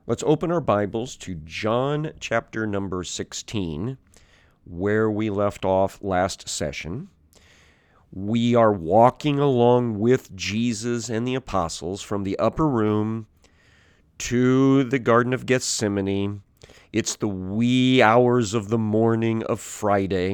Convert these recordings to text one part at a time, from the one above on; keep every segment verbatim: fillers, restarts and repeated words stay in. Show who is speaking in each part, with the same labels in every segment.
Speaker 1: Let's open our Bibles to John chapter number sixteen, where we left off last session. We are walking along with Jesus and the apostles from the upper room to the Garden of Gethsemane. It's the wee hours of the morning of Friday,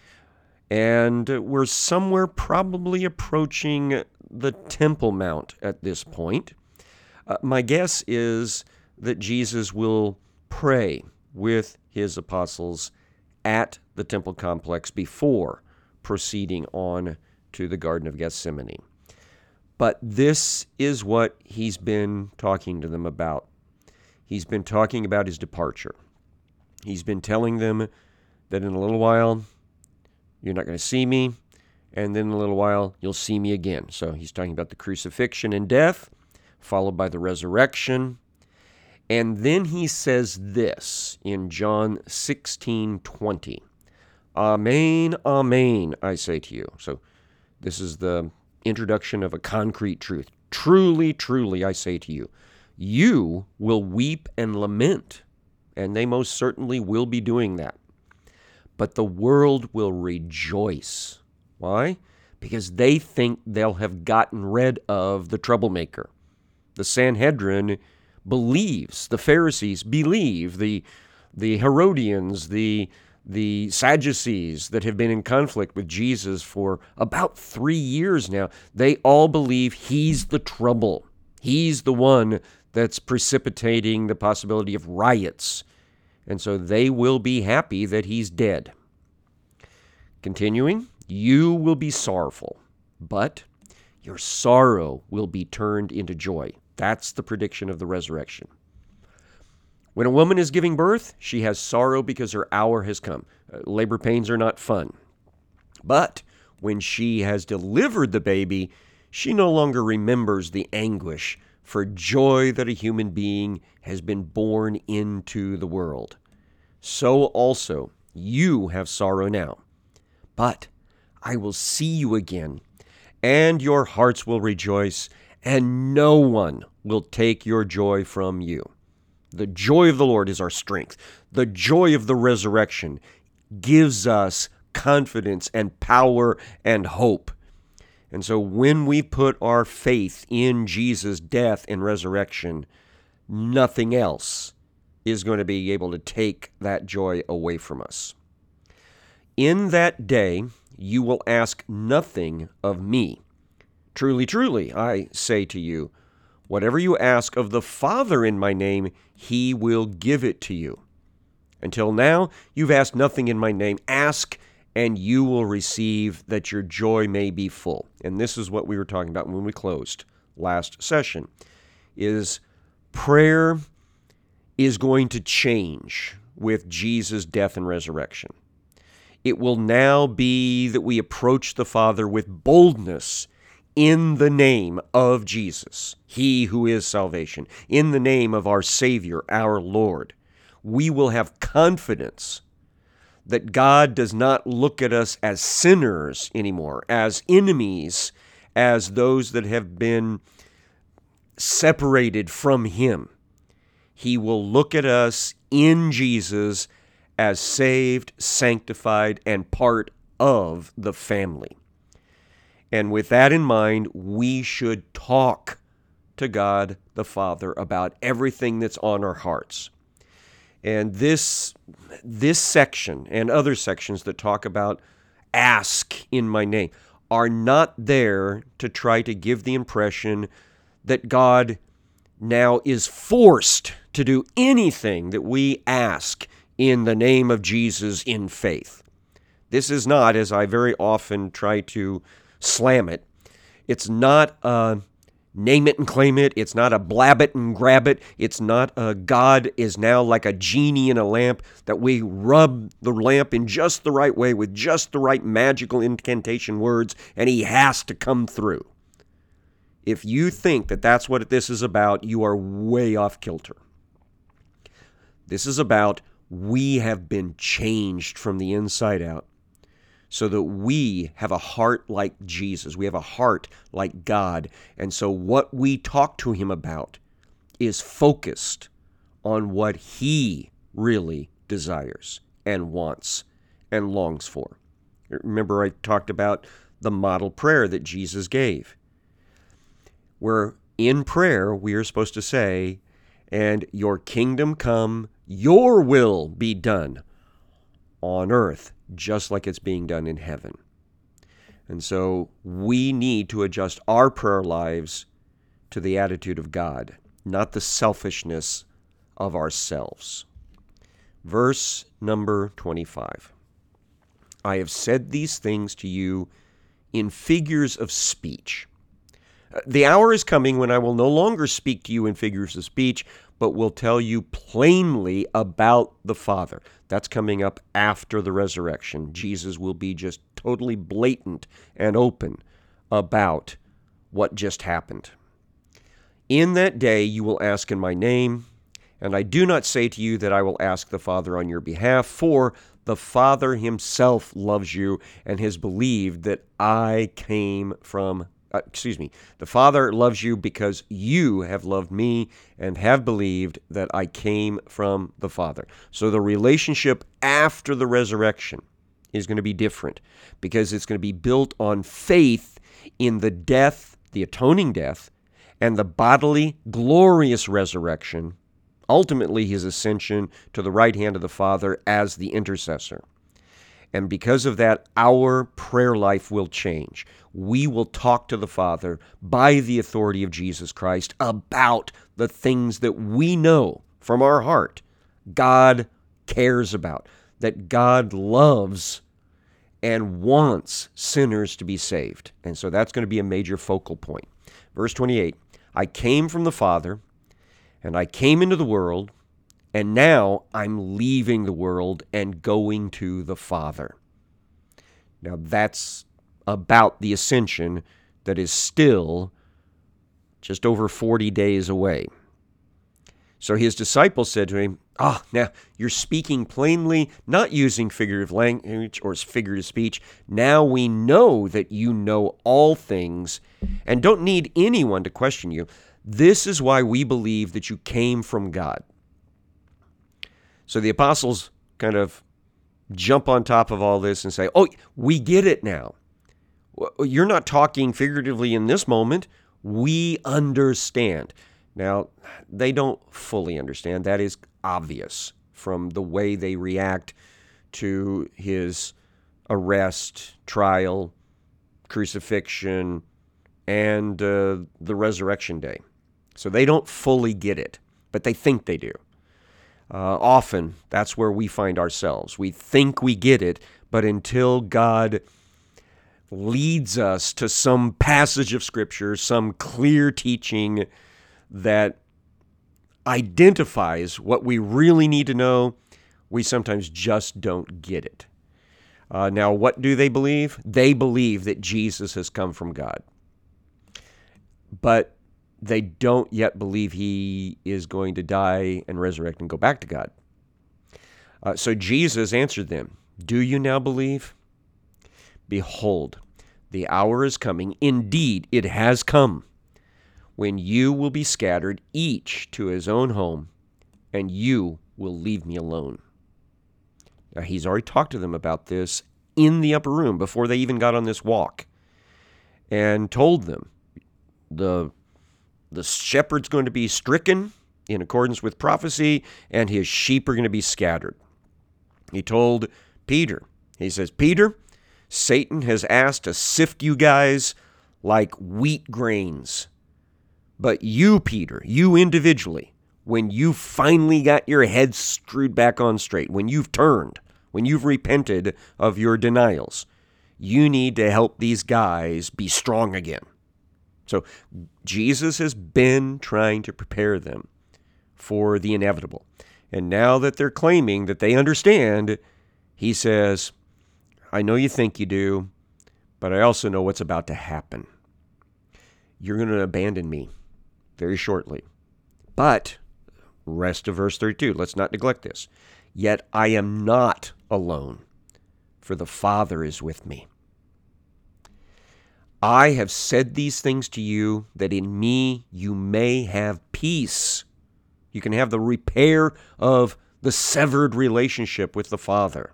Speaker 1: and we're somewhere probably approaching the Temple Mount at this point. Uh, my guess is that Jesus will pray with his apostles at the temple complex before proceeding on to the Garden of Gethsemane. But this is what he's been talking to them about. He's been talking about his departure. He's been telling them that in a little while, you're not going to see me, and then in a little while, you'll see me again. So he's talking about the crucifixion and death, followed by the resurrection. And then he says this in John sixteen twenty. Amen, amen, I say to you. So this is the introduction of a concrete truth. Truly, truly, I say to you, you will weep and lament, and they most certainly will be doing that. But the world will rejoice. Why? Because they think they'll have gotten rid of the troublemaker. The Sanhedrin believes, the Pharisees believe, the the Herodians, the the Sadducees that have been in conflict with Jesus for about three years now, they all believe he's the trouble. He's the one that's precipitating the possibility of riots. And so they will be happy that he's dead. Continuing, you will be sorrowful, but your sorrow will be turned into joy. That's the prediction of the resurrection. When a woman is giving birth, she has sorrow because her hour has come. Uh, labor pains are not fun. But when she has delivered the baby, she no longer remembers the anguish for joy that a human being has been born into the world. So also, you have sorrow now. But I will see you again, and your hearts will rejoice, and no one will take your joy from you. The joy of the Lord is our strength. The joy of the resurrection gives us confidence and power and hope. And so when we put our faith in Jesus' death and resurrection, nothing else is going to be able to take that joy away from us. In that day, you will ask nothing of me. Truly, truly, I say to you, whatever you ask of the Father in my name, he will give it to you. Until now, you've asked nothing in my name. Ask, and you will receive, that your joy may be full. And this is what we were talking about when we closed last session, is prayer is going to change with Jesus' death and resurrection. It will now be that we approach the Father with boldness in the name of Jesus, he who is salvation, in the name of our Savior, our Lord. We will have confidence that God does not look at us as sinners anymore, as enemies, as those that have been separated from him. He will look at us in Jesus as saved, sanctified, and part of the family. And with that in mind, we should talk to God the Father about everything that's on our hearts. And this, this section and other sections that talk about ask in my name are not there to try to give the impression that God now is forced to do anything that we ask in the name of Jesus in faith. This is not, as I very often try to slam it, it's not a name it and claim it. It's not a blab it and grab it. It's not a God is now like a genie in a lamp that we rub the lamp in just the right way with just the right magical incantation words and he has to come through. If you think that that's what this is about, you are way off kilter. This is about we have been changed from the inside out so that we have a heart like Jesus. We have a heart like God. And so what we talk to him about is focused on what he really desires and wants and longs for. Remember, I talked about the model prayer that Jesus gave, where in prayer we are supposed to say, "And your kingdom come, your will be done on earth, just like it's being done in heaven." And so we need to adjust our prayer lives to the attitude of God, not the selfishness of ourselves. Verse number twenty-five. I have said these things to you in figures of speech. The hour is coming when I will no longer speak to you in figures of speech, but will tell you plainly about the Father. That's coming up after the resurrection. Jesus will be just totally blatant and open about what just happened. In that day you will ask in my name, and I do not say to you that I will ask the Father on your behalf, for the Father himself loves you and has believed that I came from Uh, excuse me, the Father loves you because you have loved me and have believed that I came from the Father. So the relationship after the resurrection is going to be different because it's going to be built on faith in the death, the atoning death, and the bodily, glorious resurrection, ultimately his ascension to the right hand of the Father as the intercessor. And because of that, our prayer life will change. We will talk to the Father by the authority of Jesus Christ about the things that we know from our heart God cares about, that God loves and wants sinners to be saved. And so that's going to be a major focal point. Verse twenty-eight, I came from the Father, and I came into the world, and now I'm leaving the world and going to the Father. Now that's about the ascension that is still just over forty days away. So his disciples said to him, Ah, now you're speaking plainly, not using figurative language or figurative speech. Now we know that you know all things and don't need anyone to question you. This is why we believe that you came from God. So the apostles kind of jump on top of all this and say, oh, we get it now. You're not talking figuratively in this moment. We understand. Now, they don't fully understand. That is obvious from the way they react to his arrest, trial, crucifixion, and uh, the resurrection day. So they don't fully get it, but they think they do. Uh, often, that's where we find ourselves. We think we get it, but until God leads us to some passage of Scripture, some clear teaching that identifies what we really need to know, we sometimes just don't get it. Uh, now, what do they believe? They believe that Jesus has come from God. But they don't yet believe he is going to die and resurrect and go back to God. Uh, so Jesus answered them, do you now believe? Behold, the hour is coming. Indeed, it has come, when you will be scattered, each to his own home, and you will leave me alone. Now, he's already talked to them about this in the upper room before they even got on this walk, and told them the, the shepherd's going to be stricken in accordance with prophecy, and his sheep are going to be scattered. He told Peter, he says, Peter, Satan has asked to sift you guys like wheat grains. But you, Peter, you individually, when you finally got your head screwed back on straight, when you've turned, when you've repented of your denials, you need to help these guys be strong again. So Jesus has been trying to prepare them for the inevitable. And now that they're claiming that they understand, he says, I know you think you do, but I also know what's about to happen. You're going to abandon me very shortly. But, rest of verse thirty-two, let's not neglect this. Yet I am not alone, for the Father is with me. I have said these things to you, that in me you may have peace. You can have the repair of the severed relationship with the Father.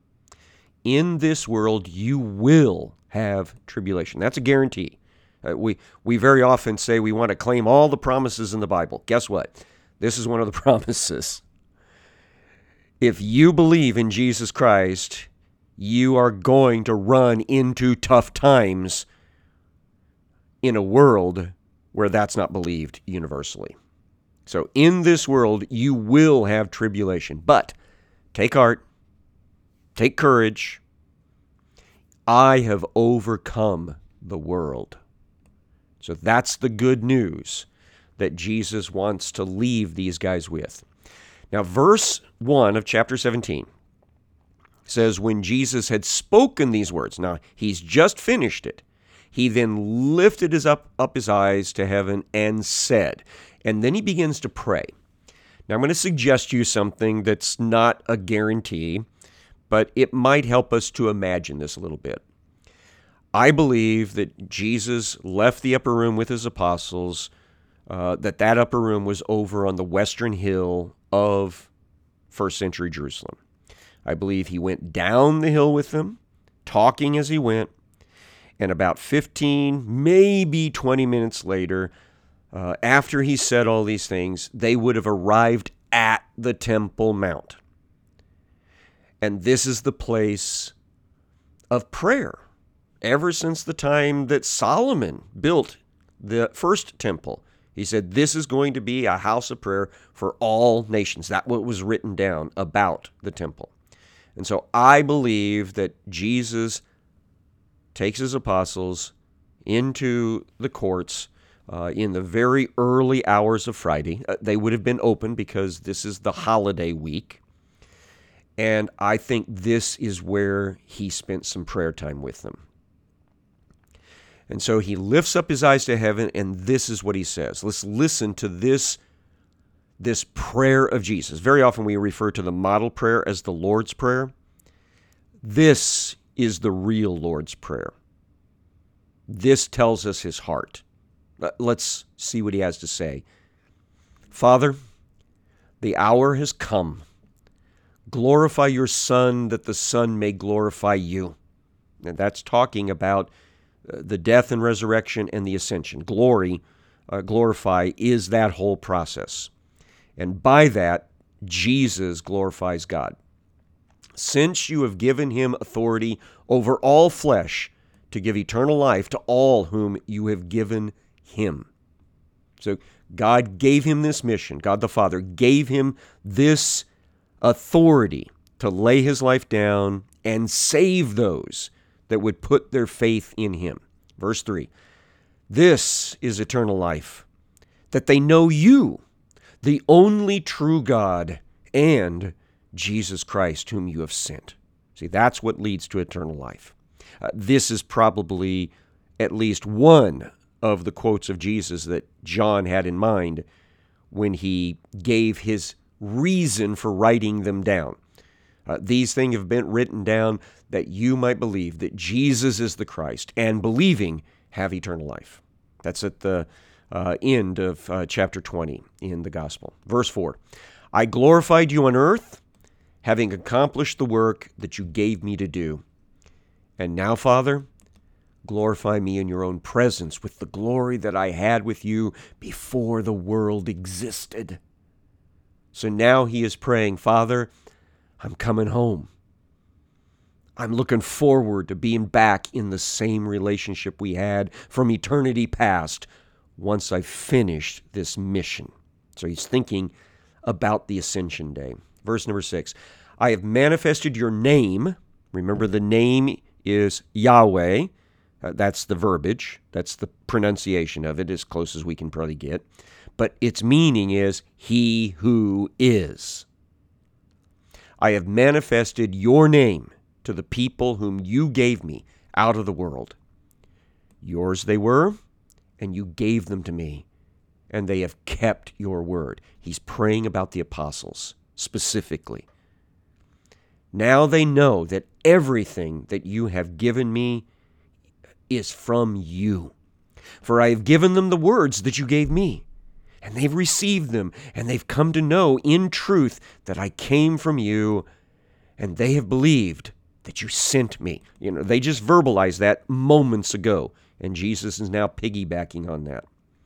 Speaker 1: In this world, you will have tribulation. That's a guarantee. Uh, we, we very often say we want to claim all the promises in the Bible. Guess what? This is one of the promises. If you believe in Jesus Christ, you are going to run into tough times in a world where that's not believed universally. So in this world, you will have tribulation. But take heart, take courage. I have overcome the world. So that's the good news that Jesus wants to leave these guys with. Now, verse one of chapter seventeen says, when Jesus had spoken these words, now he's just finished it, he then lifted his up, up his eyes to heaven and said, and then he begins to pray. Now, I'm going to suggest to you something that's not a guarantee, but it might help us to imagine this a little bit. I believe that Jesus left the upper room with his apostles, uh, that that upper room was over on the western hill of first century Jerusalem. I believe he went down the hill with them, talking as he went, and about fifteen, maybe twenty minutes later, uh, after he said all these things, they would have arrived at the Temple Mount. And this is the place of prayer. Ever since the time that Solomon built the first temple, he said, this is going to be a house of prayer for all nations. That's what was written down about the temple. And so I believe that Jesus takes his apostles into the courts uh, in the very early hours of Friday. Uh, they would have been open because this is the holiday week. And I think this is where he spent some prayer time with them. And so he lifts up his eyes to heaven, and this is what he says. Let's listen to this, this prayer of Jesus. Very often we refer to the model prayer as the Lord's Prayer. This is the real Lord's Prayer. This tells us his heart. Let's see what he has to say. Father, the hour has come. Glorify your Son, that the Son may glorify you. And that's talking about the death and resurrection and the ascension. Glory, uh, glorify, is that whole process. And by that, Jesus glorifies God. Since you have given him authority over all flesh to give eternal life to all whom you have given him. So God gave him this mission. God the Father gave him this authority to lay his life down and save those that would put their faith in him. Verse three, this is eternal life, that they know you, the only true God, and Jesus Christ, whom you have sent. See, that's what leads to eternal life. Uh, this is probably at least one of the quotes of Jesus that John had in mind when he gave his reason for writing them down. Uh, these things have been written down that you might believe that Jesus is the Christ, and believing have eternal life. That's at the uh, end of uh, chapter twenty in the Gospel. Verse four, I glorified you on earth, having accomplished the work that you gave me to do. And now, Father, glorify me in your own presence with the glory that I had with you before the world existed. So now he is praying, Father, I'm coming home. I'm looking forward to being back in the same relationship we had from eternity past once I've finished this mission. So he's thinking about the Ascension Day. Verse number six, I have manifested your name. Remember, the name is Yahweh. Uh, that's the verbiage. That's the pronunciation of it, as close as we can probably get. But its meaning is he who is. I have manifested your name to the people whom you gave me out of the world. Yours they were, and you gave them to me, and they have kept your word. He's praying about the apostles specifically. Now they know that everything that you have given me is from you. For I have given them the words that you gave me, And they've received them, and they've come to know in truth that I came from you, and they have believed that you sent me. You know, they just verbalized that moments ago, and Jesus is now piggybacking on that.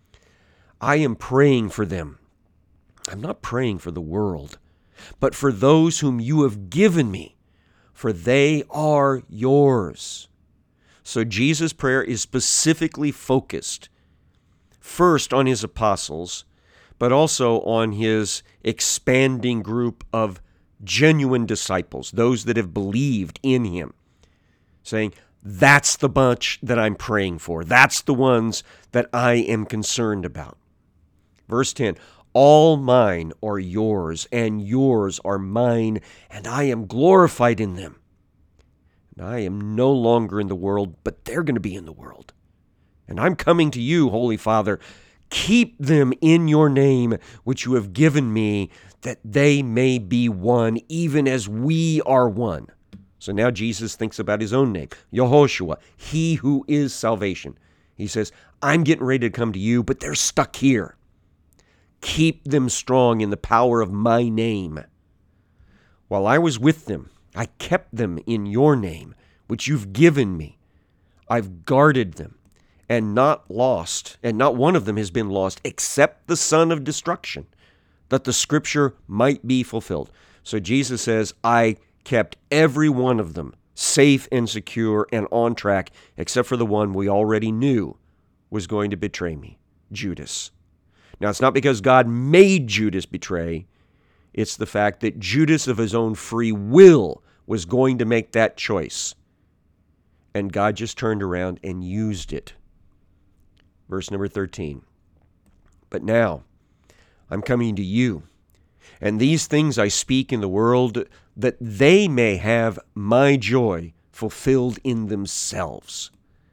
Speaker 1: I am praying for them. I'm not praying for the world, but for those whom you have given me, for they are yours. So Jesus' prayer is specifically focused first on his apostles, but also on his expanding group of genuine disciples, those that have believed in him, saying, that's the bunch that I'm praying for. That's the ones that I am concerned about. Verse ten, all mine are yours, and yours are mine, and I am glorified in them. And I am no longer in the world, but they're going to be in the world. And I'm coming to you, Holy Father. Keep them in your name, which you have given me, that they may be one, even as we are one. So now Jesus thinks about his own name, Yehoshua, he who is salvation. He says, I'm getting ready to come to you, but they're stuck here. Keep them strong in the power of my name. While I was with them, I kept them in your name, which you've given me. I've guarded them. And not lost, and not one of them has been lost, except the son of destruction, that the scripture might be fulfilled. So Jesus says, I kept every one of them safe and secure and on track, except for the one we already knew was going to betray me, Judas. Now, it's not because God made Judas betray. It's the fact that Judas of his own free will was going to make that choice. And God just turned around and used it. Verse number thirteen, but now I'm coming to you, and these things I speak in the world, that they may have my joy fulfilled in themselves.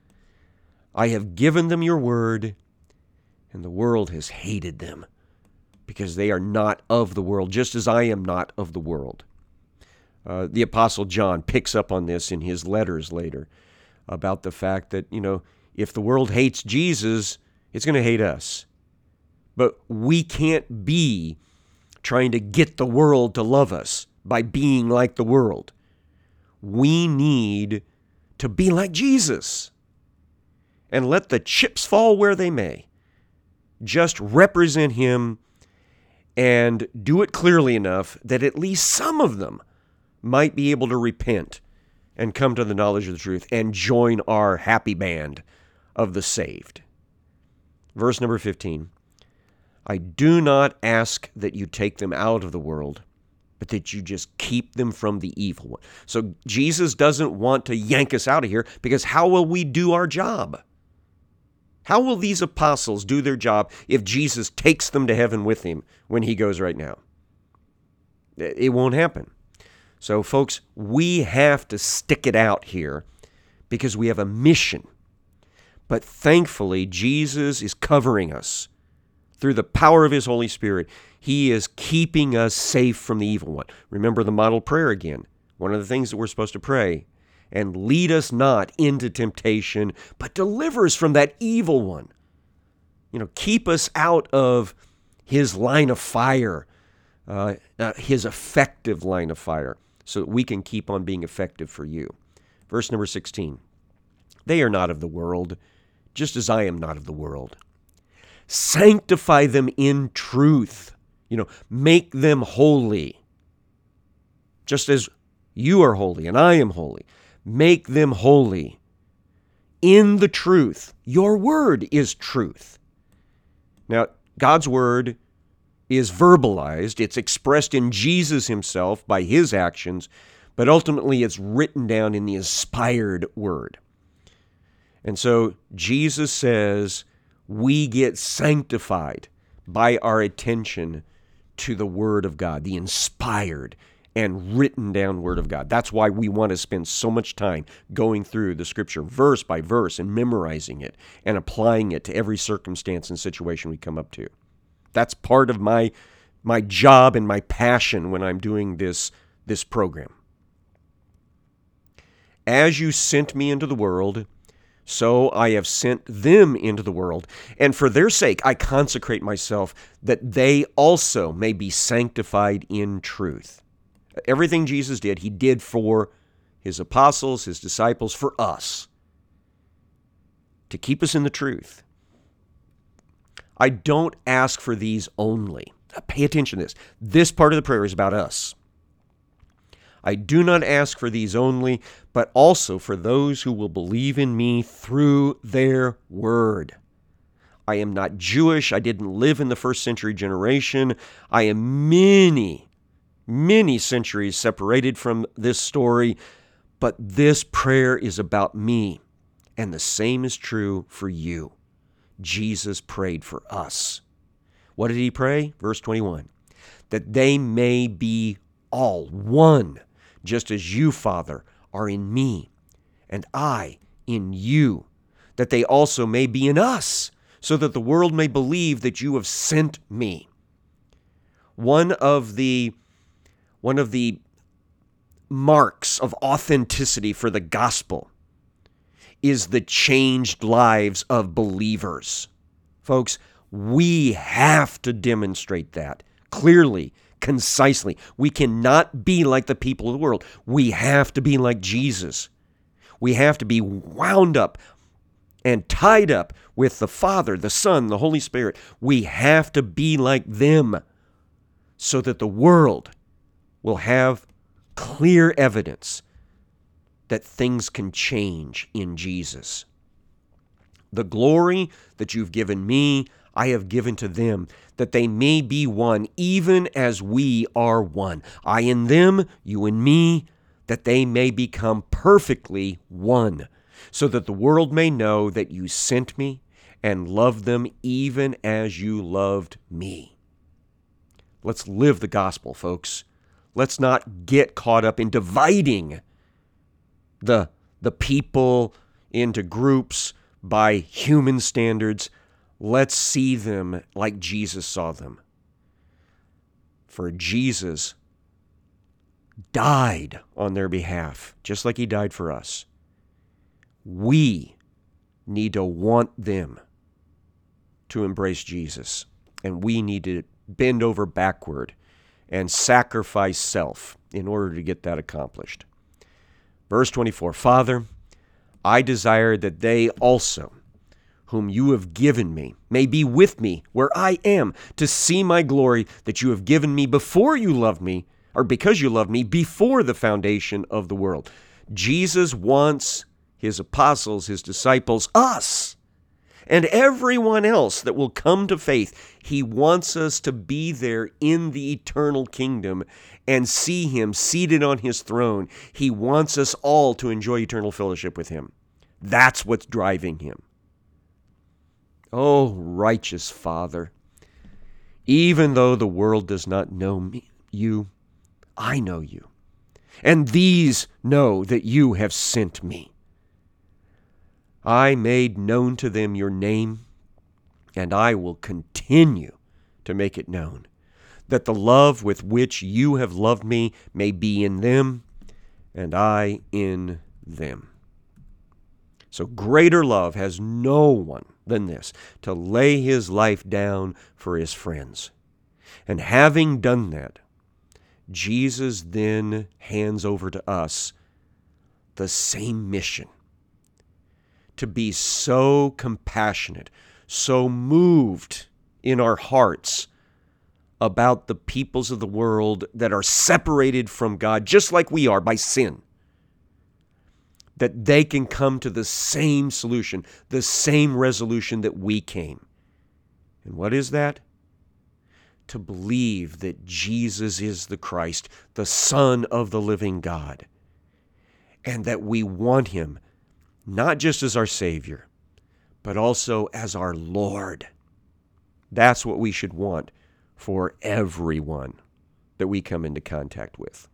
Speaker 1: I have given them your word, and the world has hated them, because they are not of the world, just as I am not of the world. Uh, the Apostle John picks up on this in his letters later, about the fact that, you know, if the world hates Jesus, it's going to hate us. But we can't be trying to get the world to love us by being like the world. We need to be like Jesus. And let the chips fall where they may. Just represent him and do it clearly enough that at least some of them might be able to repent and come to the knowledge of the truth and join our happy band of the saved. Verse number fifteen, I do not ask that you take them out of the world, but that you just keep them from the evil one. So Jesus doesn't want to yank us out of here, because how will we do our job? How will these apostles do their job if Jesus takes them to heaven with him when he goes right now? It won't happen. So folks, we have to stick it out here because we have a mission. But thankfully, Jesus is covering us through the power of his Holy Spirit. He is keeping us safe from the evil one. Remember the model prayer again. One of the things that we're supposed to pray, and lead us not into temptation, but deliver us from that evil one. You know, keep us out of his line of fire, uh, uh, his effective line of fire, so that we can keep on being effective for you. Verse number sixteen, they are not of the world, just as I am not of the world. Sanctify them in truth. You know, make them holy. Just as you are holy and I am holy. Make them holy in the truth. Your word is truth. Now, God's word is verbalized. It's expressed in Jesus himself by his actions, but ultimately it's written down in the inspired word. And so Jesus says we get sanctified by our attention to the Word of God, the inspired and written down Word of God. That's why we want to spend so much time going through the Scripture verse by verse and memorizing it and applying it to every circumstance and situation we come up to. That's part of my my job and my passion when I'm doing this, this program. As you sent me into the world, So I have sent them into the world, and for their sake I consecrate myself, that they also may be sanctified in truth. Everything Jesus did, he did for his apostles, his disciples, for us, to keep us in the truth. I don't ask for these only. Pay attention to this. This part of the prayer is about us. I do not ask for these only, but also for those who will believe in me through their word. I am not Jewish. I didn't live in the first century generation. I am many, many centuries separated from this story, but this prayer is about me, and the same is true for you. Jesus prayed for us. What did he pray? Verse twenty-one, that they may be all one, just as you, Father, are in me, and I in you, that they also may be in us, so that the world may believe that you have sent me. One of the, one of the marks of authenticity for the gospel is the changed lives of believers. Folks, we have to demonstrate that clearly, concisely. We cannot be like the people of the world. We have to be like Jesus. We have to be wound up and tied up with the Father, the Son, the Holy Spirit. We have to be like them so that the world will have clear evidence that things can change in Jesus. The glory that you've given me, I have given to them, that they may be one, even as we are one. I in them, you in me, that they may become perfectly one, so that the world may know that you sent me and loved them even as you loved me. Let's live the gospel, folks. Let's not get caught up in dividing the, the people into groups by human standards. Let's see them like Jesus saw them. For Jesus died on their behalf, just like he died for us. We need to want them to embrace Jesus, and we need to bend over backward and sacrifice self in order to get that accomplished. Verse twenty-four, Father, I desire that they also, whom you have given me, may be with me where I am, to see my glory that you have given me before you loved me, or because you loved me before the foundation of the world. Jesus wants his apostles, his disciples, us, and everyone else that will come to faith. He wants us to be there in the eternal kingdom and see him seated on his throne. He wants us all to enjoy eternal fellowship with him. That's what's driving him. Oh, righteous Father, even though the world does not know me, you, I know you, and these know that you have sent me. I made known to them your name, and I will continue to make it known, that the love with which you have loved me may be in them, and I in them. So greater love has no one than this, to lay his life down for his friends. And having done that, Jesus then hands over to us the same mission, to be so compassionate, so moved in our hearts about the peoples of the world that are separated from God, just like we are by sin, that they can come to the same solution, the same resolution that we came. And what is that? To believe that Jesus is the Christ, the Son of the living God, and that we want him not just as our Savior, but also as our Lord. That's what we should want for everyone that we come into contact with.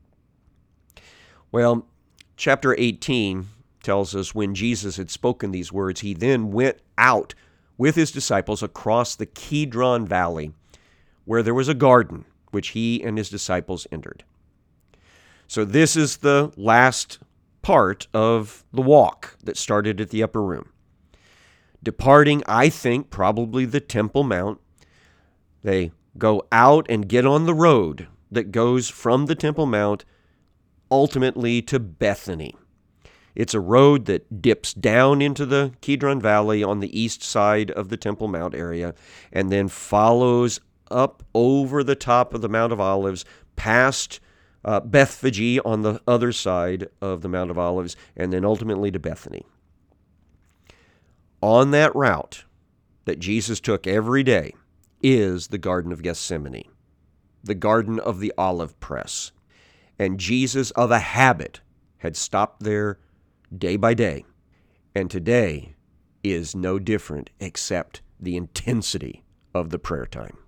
Speaker 1: Well, chapter eighteen tells us when Jesus had spoken these words, he then went out with his disciples across the Kidron Valley, where there was a garden, which he and his disciples entered. So this is the last part of the walk that started at the upper room. Departing, I think, probably the Temple Mount, they go out and get on the road that goes from the Temple Mount ultimately to Bethany. It's a road that dips down into the Kidron Valley on the east side of the Temple Mount area and then follows up over the top of the Mount of Olives, past uh, Bethphage on the other side of the Mount of Olives, and then ultimately to Bethany. On that route that Jesus took every day is the Garden of Gethsemane, the Garden of the Olive Press. And Jesus, of a habit, had stopped there day by day. And today is no different except the intensity of the prayer time.